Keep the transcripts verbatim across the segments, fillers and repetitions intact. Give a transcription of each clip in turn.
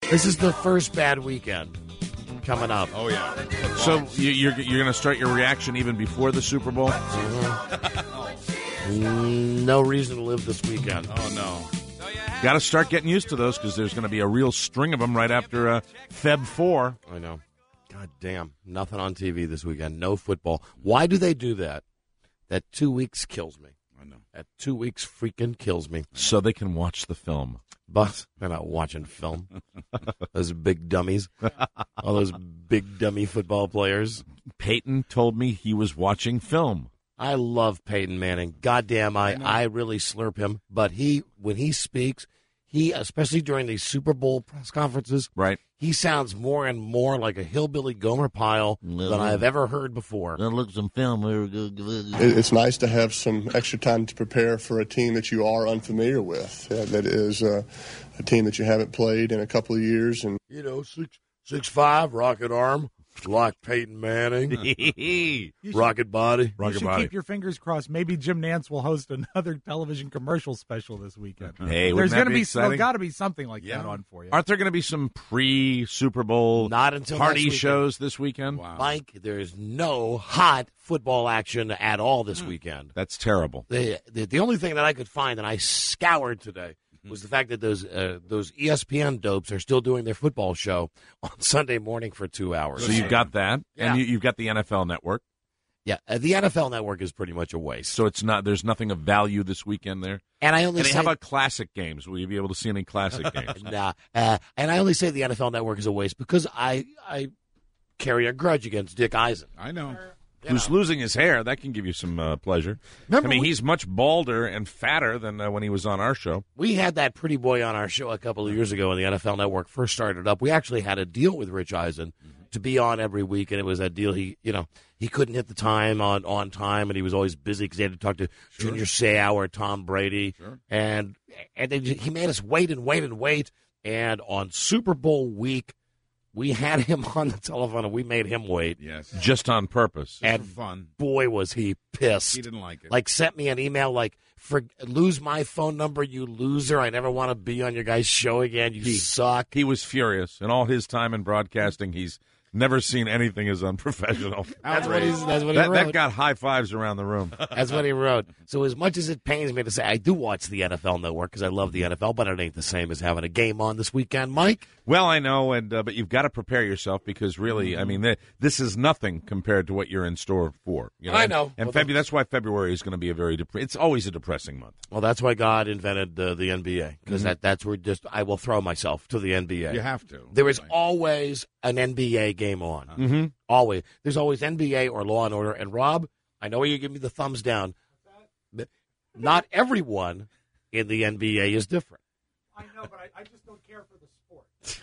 This is the first bad weekend coming up. Oh, yeah. So you, you're you're going to start your reaction even before the Super Bowl? Mm-hmm. No reason to live this weekend. Oh, no. Got to start getting used to those because there's going to be a real string of them right after uh, February fourth. I know. God damn. Nothing on T V this weekend. No football. Why do they do that? That two weeks kills me. I know. That two weeks freaking kills me. So they can watch the film. But they're not watching film. Those big dummies. All those big dummy football players. Peyton told me he was watching film. I love Peyton Manning. Goddamn, I, I really slurp him. But he, when he speaks, he, especially during these Super Bowl press conferences, right? He sounds more and more like a hillbilly Gomer Pyle than I have ever heard before. Look some film. It's nice to have some extra time to prepare for a team that you are unfamiliar with. Uh, that is uh, a team that you haven't played in a couple of years, and you know, six six five, rocket arm. Like Peyton Manning, rocket body, you rocket should body. Keep your fingers crossed. Maybe Jim Nantz will host another television commercial special this weekend. Hey, there's going to be, there's got to be something like yeah. that on for you. Aren't there going to be some pre-Super Bowl Not until party shows this weekend? Wow. Mike, there's no hot football action at all this weekend. That's terrible. The, the the only thing that I could find, and I scoured today, was the fact that those uh, those E S P N dopes are still doing their football show on Sunday morning for two hours. So you've got that, yeah. and you, you've got the N F L Network. Yeah, uh, the N F L Network is pretty much a waste. So it's not. There's nothing of value this weekend there. And I only and say, how about classic games? Will you be able to see any classic games? Nah. Uh, and I only say the N F L Network is a waste because I I carry a grudge against Dick Eisen. I know. You Who's know. losing his hair. That can give you some uh, pleasure. Remember I mean, we, he's much balder and fatter than uh, when he was on our show. We had that pretty boy on our show a couple of years ago when the N F L Network first started up. We actually had a deal with Rich Eisen mm-hmm. to be on every week, and it was that deal. He, you know, he couldn't hit the time on, on time, and he was always busy because he had to talk to sure. Junior Seau or Tom Brady. Sure. And and they, he made us wait and wait and wait. And on Super Bowl week, we had him on the telephone, and we made him wait. Yes. Just on purpose. And for fun. Boy, was he pissed. He didn't like it. Like, sent me an email like, For, lose my phone number, you loser. I never want to be on your guys' show again. You he, suck. He was furious. In all his time in broadcasting, he's never seen anything as unprofessional. That's what, he's, that's what he that, wrote. That got high fives around the room. That's what he wrote. So as much as it pains me to say, I do watch the N F L Network because I love the N F L, but it ain't the same as having a game on this weekend, Mike. Well, I know, and uh, but you've got to prepare yourself because really, I mean, th- this is nothing compared to what you're in store for. You know? I know. And well, February, that's why February is going to be a very dep- it's always a depressing month. Well, that's why God invented uh, the N B A because mm-hmm. that, that's where just I will throw myself to the N B A. You have to. There is always an N B A game on. Mm-hmm. Always. There's always N B A or Law and Order. And Rob, I know you give me the thumbs down. But not everyone in the N B A is different. I know, but I, I just don't care for the sport.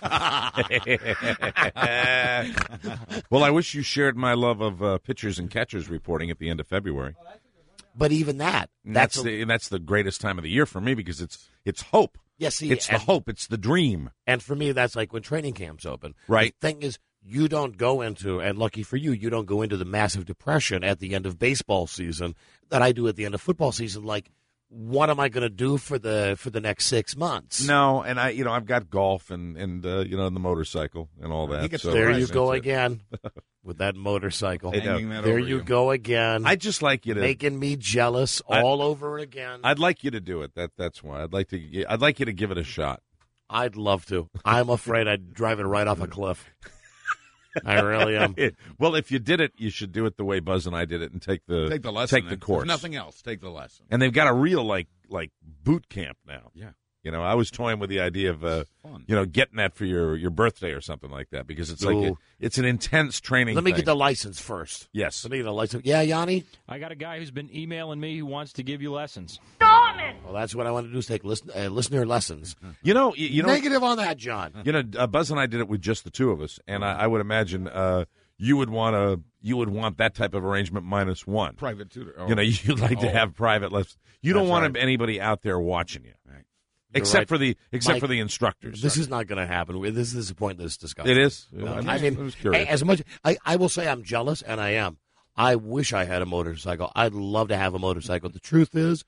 Well, I wish you shared my love of uh, pitchers and catchers reporting at the end of February. Oh, that's a good one. But even that, that's, that's the a, that's the greatest time of the year for me because it's it's hope. Yes, see, it's and, the hope. It's the dream. And for me, that's like when training camps open. Right. The thing is, you don't go into, and lucky for you, you don't go into the massive depression at the end of baseball season that I do at the end of football season. Like, what am I going to do for the for the next six months? No, and I, you know, I've got golf and and uh, you know, the motorcycle and all that. So there you go again with that motorcycle. That there you, you go again. I'd just like you to making me jealous I'd, all over again. I'd like you to do it. That that's why I'd like to. I'd like you to give it a shot. I'd love to. I'm afraid I'd drive it right off a cliff. I really am. Well, if you did it, you should do it the way Buzz and I did it and take the take the lesson. Take the course. If nothing else. Take the lesson. And they've got a real like like boot camp now. Yeah. You know, I was toying with the idea of, uh, you know, getting that for your, your birthday or something like that because it's like a, it's an intense training. Let me thing. get the license first. Yes. Let me get the license. Yeah, Yanni? I got a guy who's been emailing me who wants to give you lessons. Well, that's what I want to do is take listen, uh, listener lessons. You know, you, you know, Negative on that, John. You know, uh, Buzz and I did it with just the two of us, and I, I would imagine uh, you would want to you would want that type of arrangement minus one. Private tutor. Oh. You know, you'd like oh. to have private lessons. You don't That's want right. anybody out there watching you. Right. Except right. for the except Mike, for the instructors. This is not going to happen. This is a pointless discussion. It is. No, I, I mean, I was curious. as much I, I will say I'm jealous, and I am. I wish I had a motorcycle. I'd love to have a motorcycle. The truth is,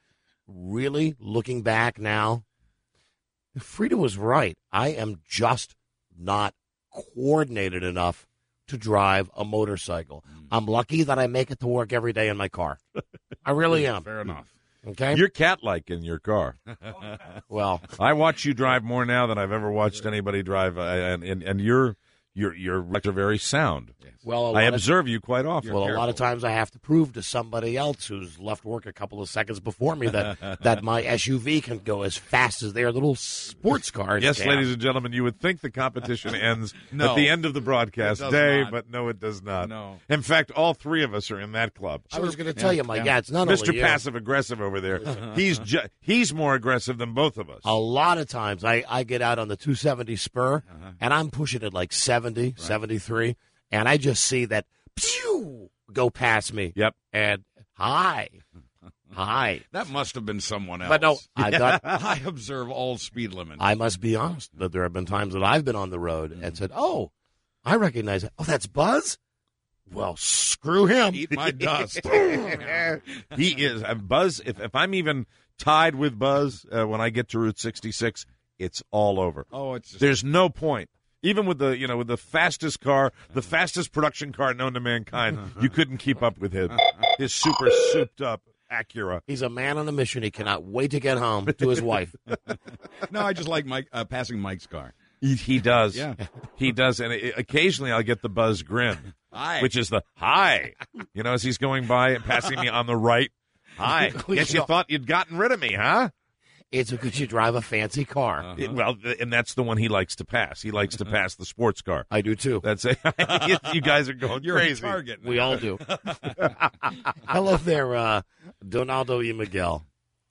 really looking back now, Frida was right. I am just not coordinated enough to drive a motorcycle. I'm lucky that I make it to work every day in my car. I really am. Fair enough. Okay? You're cat-like in your car. Well, I watch you drive more now than I've ever watched anybody drive, uh, and, and and you're you're you're very sound. well, a I lot of- observe you quite often. Well, a lot of times I have to prove to somebody else who's left work a couple of seconds before me that, that my S U V can go as fast as their little sports cars Yes, can. ladies and gentlemen, you would think the competition ends No. at the end of the broadcast It does day, not. but no, it does not. No. In fact, all three of us are in that club. I was going to tell you, Mike, yeah. yeah, it's not Mister only you. Passive Aggressive over there. He's ju- he's more aggressive than both of us. A lot of times I, I get out on the two seventy spur, and I'm pushing it like seventy, seventy-three, and I just see that pew go past me. Yep. And hi. Hi. That must have been someone else. But no, I got I observe all speed limits. I must be honest that there have been times that I've been on the road and said, "Oh, I recognize it. Oh, that's Buzz? Well, screw him." Eat my dust. He is uh, Buzz. If if I'm even tied with Buzz uh, when I get to Route sixty-six, it's all over. Oh, it's just, There's no point. Even with the you know with the fastest car, the fastest production car known to mankind, you couldn't keep up with him. His super souped up Acura. He's a man on a mission. He cannot wait to get home to his wife. no, I just like Mike uh, passing Mike's car. He, he does. Yeah. He does. And it, occasionally I'll get the Buzz grin, Hi. which is the hi. You know, as he's going by and passing me on the right. Hi. Guess you thought you'd gotten rid of me, huh? It's because you drive a fancy car. It- well, th- and that's the one he likes to pass. He likes to pass the sports car. I do too. That's it. You guys are going You're crazy. a target. We all do. Hello there, uh, Donaldo E. Miguel.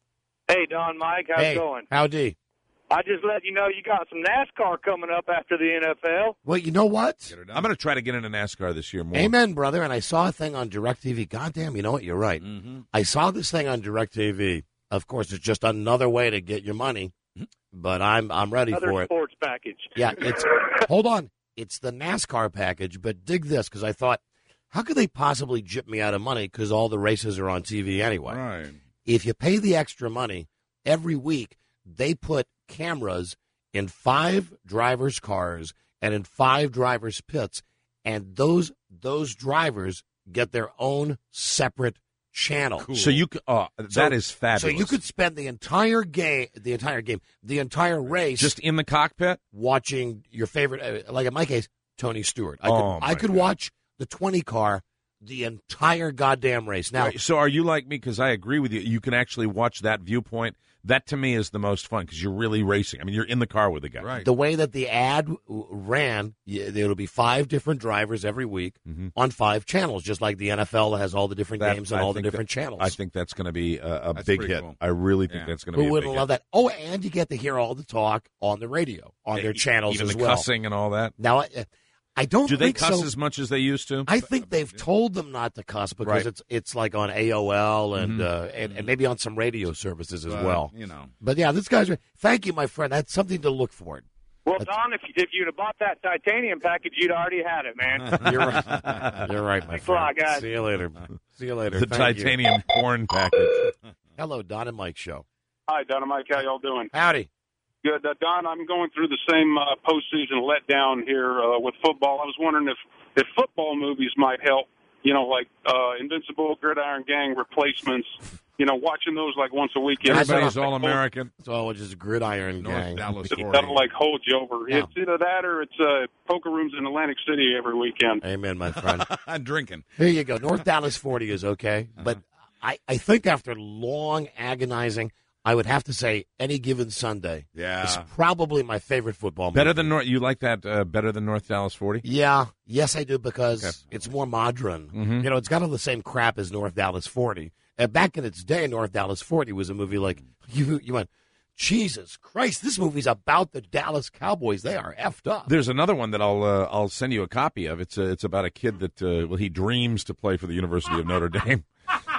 Hey, Don, Mike, how's Hey, it going? howdy. I just let you know you got some NASCAR coming up after the N F L. Well, you know what? Get her done. I'm going to try to get into NASCAR this year more. Amen, brother. And I saw a thing on DirecTV. Goddamn, you know what? You're right. Mm-hmm. I saw this thing on DirecTV. Of course, it's just another way to get your money, but I'm I'm ready Another for it. sports package. Yeah, it's hold on. It's the NASCAR package, but dig this because I thought, how could they possibly jip me out of money because all the races are on T V anyway? Right. If you pay the extra money every week, they put cameras in five drivers' cars and in five drivers' pits, and those those drivers get their own separate channel. Cool. So you, c- oh, that So- is fabulous. So you could spend the entire game, the entire game, the entire race, just in the cockpit. watching your favorite. Uh, like in my case, Tony Stewart. I Oh, could my I could God. watch the twenty car the entire goddamn race. Now, Right, so are you like me? Because I agree with you. You can actually watch that viewpoint. That to me is the most fun because you're really racing. I mean, you're in the car with the guy. Right. the way that the ad w- ran, y- there will be five different drivers every week Mhm. on five channels, just like the N F L has all the different That- games and I all the think different that- channels. I think that's going to be a, a That's big pretty hit. cool. I really think Yeah. that's going to be Who a wouldn't big love hit. that? Oh, and you get to hear all the talk on the radio, on their E- channels even as the well. cussing and all that. Now, I, I don't Do they think cuss so. as much as they used to? I think they've told them not to cuss because Right. it's it's like on A O L and, Mhm. uh, and and maybe on some radio services as But, well. You know. But yeah, this guy's. Thank you, my friend. That's something to look for. Well, Don, if, if you'd have bought that titanium package, you'd already had it, man. You're right. You're right, my Thanks a friend. lot, guys. See you later. See you later. The Thank you. titanium porn package. Hello, Don and Mike show. Hi, Don and Mike. How y'all doing? Howdy. Good. Uh, Don, I'm going through the same uh, postseason letdown here uh, with football. I was wondering if, if football movies might help, you know, like uh, Invincible, Gridiron Gang, Replacements, you know, watching those like once a week. Everybody's Like, all American. So it's just gridiron North gang. Dallas That'll forty. like hold you over. Yeah. It's either that or it's uh, poker rooms in Atlantic City every weekend. Amen, my friend. I'm drinking. Here you go. North Dallas forty is okay, but I, I think after long agonizing, I would have to say any given Sunday is Yeah. probably my favorite football movie. Better than North. You like that uh, better than North Dallas forty? Yeah, yes, I do because Okay. it's more modern. Mhm. You know, it's got all the same crap as North Dallas forty. Uh, back in its day, North Dallas forty was a movie like you. You went, Jesus Christ, this movie's about the Dallas Cowboys. They are effed up. There's another one that I'll uh, I'll send you a copy of. It's uh, it's about a kid that uh, well he dreams to play for the University of Notre Dame.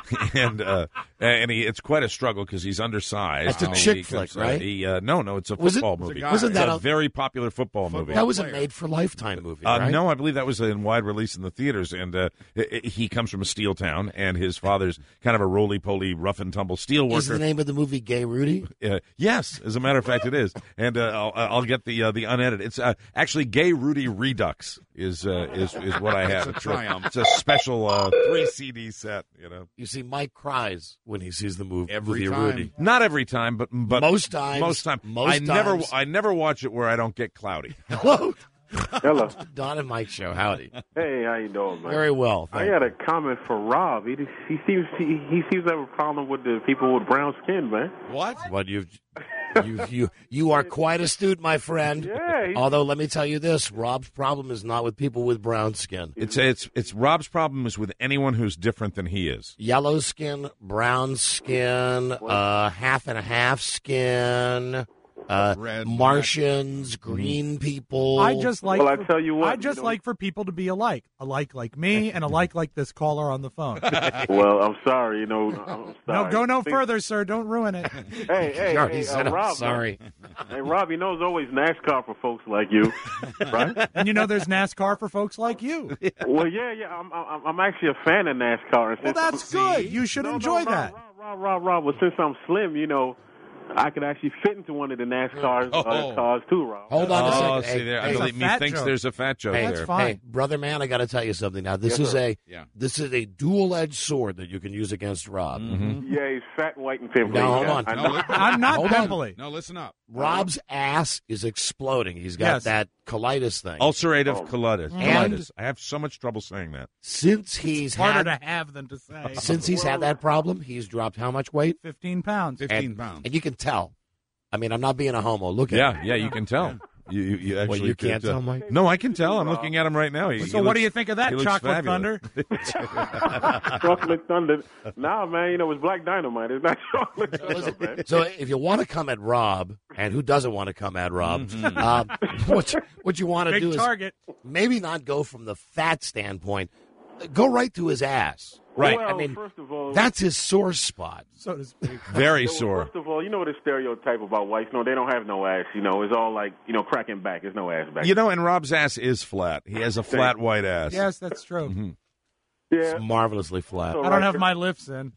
and uh, and he, it's quite a struggle because he's undersized. That's a and chick he flick, comes, uh, right? He, uh, no, no, it's a Was it- football was a movie. guy. Wasn't that It's a, a- very popular football movie? That was a player. made-for-lifetime movie, Uh, right? No, I believe that was in wide release in the theaters. And uh, i- i- he comes from a steel town, and his father's kind of a roly-poly, rough-and-tumble steel Is the worker. name of the movie Gay Rudy? Uh, yes, as a matter of fact, it is. And uh, I'll, I'll get the uh, the unedited. It's uh, actually Gay Rudy Redux is uh, is is what I have. It's a triumph. It's a special uh, three C D set. You know, You see, Mike cries when he sees the movie. Every movie time. Rudy. not every time, but but Most times. Most time. Most I never times. I never watch it where I don't get cloudy. Hello, Hello. Don and Mike show. Howdy. Hey, how you doing, man? Very well. I thank had you. a comment for Rob. He he seems he, he seems to have a problem with the people with brown skin, man. What? What you've you you you are quite astute, my friend. Yeah, he- Although let me tell you this, Rob's problem is not with people with brown skin. It's it's it's Rob's problem is with anyone who's different than he is. Yellow skin, brown skin, uh, half and a half skin, uh, Red, Martians, green people. I just like. Well, I for- tell you what, I just you know- like for people to be alike, alike like me, and alike like this caller on the phone. Well, I'm sorry, you know. I'm sorry. No, go no See- further, sir. Don't ruin it. Hey, hey, Sure, hey, he uh, said, I'm Rob, sorry. Hey, Rob, you know it's always NASCAR for folks like you, right? And you know, there's NASCAR for folks like you. Well, yeah, yeah. I'm I'm, I'm actually a fan of NASCAR. And Well, since that's I'm- good. You should No, no, enjoy Rob, that. Rob, Rob, Rob, Rob. Well, since I'm slim, you know, I could actually fit into one of the NASCAR uh, Oh. cars too, Rob. Hold on a second. Oh, Hey, see there, I hey, believe a me fat thinks joke. there's a fat joke Hey, there. That's fine. Hey, brother man, I got to tell you something. Now, this Yes, is sir. a Yeah. this is a dual-edged sword that you can use against Rob. Yeah, he's fat, white, and pimply. Now, hold Yeah, on. I No, know. li- I'm not Hold on. pimply. no, listen up. Rob's ass is exploding. He's got Yes. that colitis thing. Ulcerative Oh. colitis. And- colitis. I have so much trouble saying that. Since he's Harder had to have than to say. since he's had that problem, he's dropped how much weight? Fifteen pounds. Fifteen and, pounds. And you can tell. I mean, I'm not being a homo. Look at Yeah, him. yeah, you can tell. You, you, you actually you could, can't uh, tell, Mike? No, I can tell. I'm looking at him right now. He, So he what looks- do you think of he that, looks Chocolate fabulous. Thunder? Chocolate Thunder. Nah, man, you know, it's Black Dynamite. It's not Chocolate Thunder, Listen, man. so if you want to come at Rob, and who doesn't want to come at Rob, Mm-hmm. um, what, you- what you want to Big do is target. maybe not go from the fat standpoint, go right to his ass. Right. Well, I mean, first of all, that's his sore spot. So to speak. Very well, sore. First of all, you know the stereotype about whites. No, they don't have no ass. You know, it's all like, you know, cracking back. There's no ass back. You know, and Rob's ass is flat. He has a flat white ass. Yes, that's true. Mm-hmm. yeah. It's marvelously flat. So I don't right have there. my lifts in.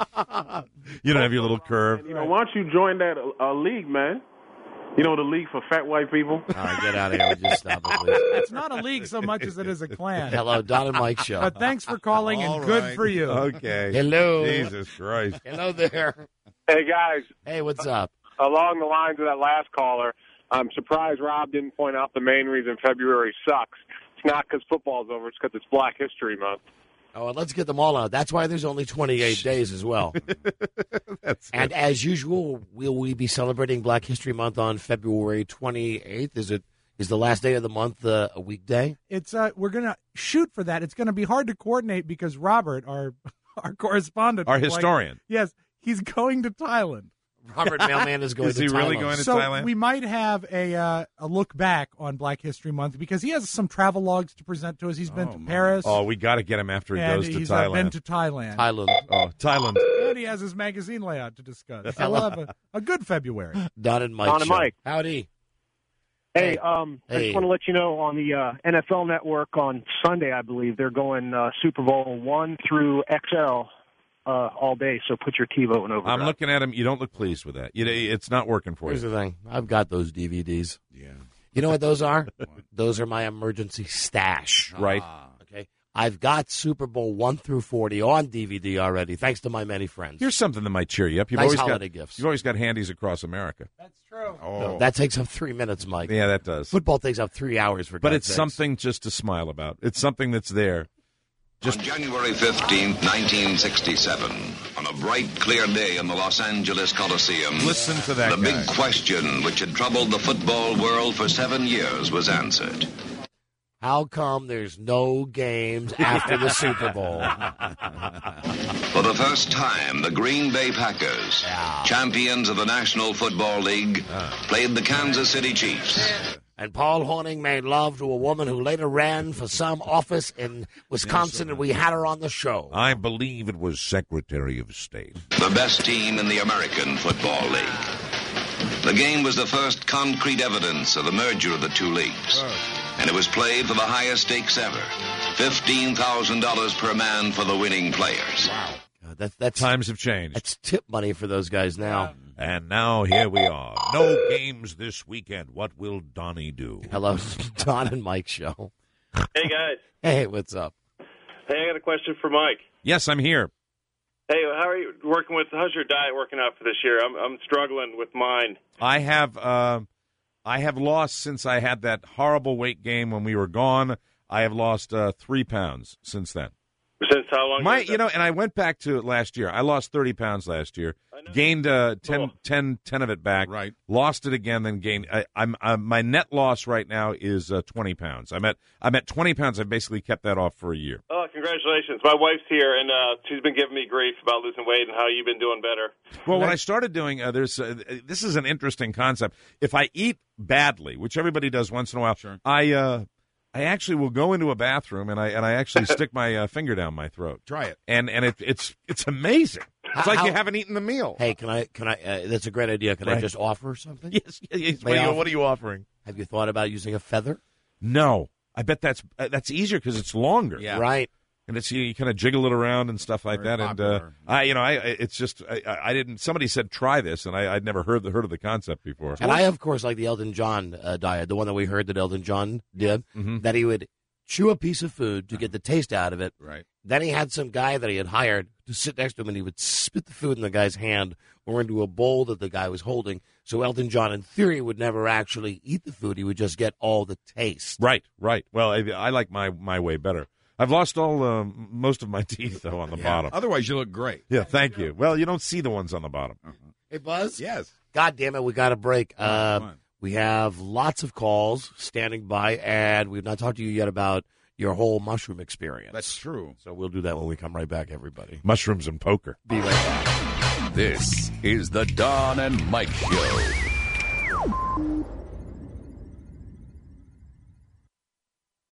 You don't have your little curve. You know, why don't you join that uh, league, man? You know, the league for fat white people. All right, get out of here. Just stop it, please. It's not a league so much as it is a clan. Hello, Don and Mike show. But thanks for calling, All and good right. for you. Okay. Hello. Jesus Christ. Hello there. Hey, guys, Hey, what's up? along the lines of that last caller, I'm surprised Rob didn't point out the main reason February sucks. It's not because football's over. It's because it's Black History Month. Oh, let's get them all out. That's why there's only twenty-eight days as well. That's And as usual, will we be celebrating Black History Month on February twenty-eighth? Is it is the last day of the month uh, a weekday? It's uh, we're gonna shoot for that. It's gonna be hard to coordinate because Robert, our our correspondent, our like- historian. yes, he's going to Thailand. Robert Mailman is going Is to he really Thailand. going to So Thailand? we might have a uh, a look back on Black History Month because he has some travel logs to present to us. He's been Oh, to my. Paris. Oh, we got to get him after he and goes to he's uh, Thailand. been to Thailand. Thailand. oh, Thailand. And he has his magazine layout to discuss. So we'll have a, a good February. Don and Mike. Don and show. Mike. Howdy. Hey, Hey. um, I Hey. just want to let you know on the uh, N F L Network on Sunday, I believe they're going uh, Super Bowl one through X L uh, all day. So put your TiVo in over. I'm looking at him. You don't look pleased with that. You, it's not working for Here's you. the thing. I've got those D V Ds. Yeah. You know what those are? Those are my emergency stash. Right. Ah. Okay. I've got Super Bowl one through forty on D V D already, thanks to my many friends. Here's something that might cheer you up. You've Nice always holiday got gifts. You've always got handies across America. That's true. Oh. No, that takes up three minutes, Mike. Yeah, that does. Football takes up three hours for But God's it's sakes. something just to smile about. It's something that's there. On January fifteenth, nineteen sixty-seven, on a bright, clear day in the Los Angeles Coliseum, Listen to that the guy. big question which had troubled the football world for seven years was answered. How come there's no games after the Super Bowl? For the first time, the Green Bay Packers, champions of the National Football League, played the Kansas City Chiefs. And Paul Horning made love to a woman who later ran for some office in Wisconsin, and we had her on the show. I believe it was Secretary of State. The best team in the American Football League. The game was the first concrete evidence of the merger of the two leagues. And it was played for the highest stakes ever, fifteen thousand dollars per man for the winning players. Wow. Uh, that, that's, Times have changed. That's tip money for those guys now. And now here we are. No games this weekend. What will Donnie do? Hello, Don and Mike show. Hey, guys. Hey, what's up? Hey, I got a question for Mike. Yes, I'm here. Hey, how are you working with, how's your diet working out for this year? I'm I'm struggling with mine. I have uh, I have lost since I had that horrible weight gain when we were gone. I have lost uh, three pounds since then. Since how long? My, you know, and I went back to it last year. I lost thirty pounds last year. Gained uh, ten, Cool. ten, ten of it back. Right. Lost it again, then gained. I, I'm uh, my net loss right now is uh, twenty pounds. I'm at I'm at twenty pounds. I've basically kept that off for a year. Oh, congratulations. My wife's here, and uh, she's been giving me grief about losing weight and how you've been doing better. Well, what I started doing, uh, there's uh, this is an interesting concept. If I eat badly, which everybody does once in a while, Sure. I uh, I actually will go into a bathroom and I and I actually stick my uh, finger down my throat. Try it. And and it, it's it's amazing. It's How- like you how- haven't eaten the meal. Hey, can I? Can I? Uh, that's a great idea. Can I Right. just offer something? Yes, yes, yes. May What, I are you, offer- what are you offering? Have you thought about using a feather? No, I bet that's uh, that's easier because it's longer. Yeah. Right. And it's you, you kind of jiggle it around and stuff like Very that. And uh, popular. I, you know, I I- it's just I, I didn't. Somebody said try this, and I, I'd never heard the, heard of the concept before. And I, of course, like the Elton John uh, diet, the one that we heard that Elton John did, Mhm. that he would chew a piece of food to get the taste out of it. Right. Then he had some guy that he had hired to sit next to him, and he would spit the food in the guy's hand or into a bowl that the guy was holding. So Elton John, in theory, would never actually eat the food. He would just get all the taste. Right, right. Well, I, I like my my way better. I've lost all um, most of my teeth though on the Yeah. bottom. Otherwise, you look great. Yeah, thank you. Well, you don't see the ones on the bottom. Hey, Buzz? Yes. God damn it, we got a break. Uh, Come on. we have lots of calls standing by, and we've not talked to you yet about your whole mushroom experience. That's true. So we'll do that when we come right back, everybody. Mushrooms and poker. Be right back. This is the Don and Mike Show.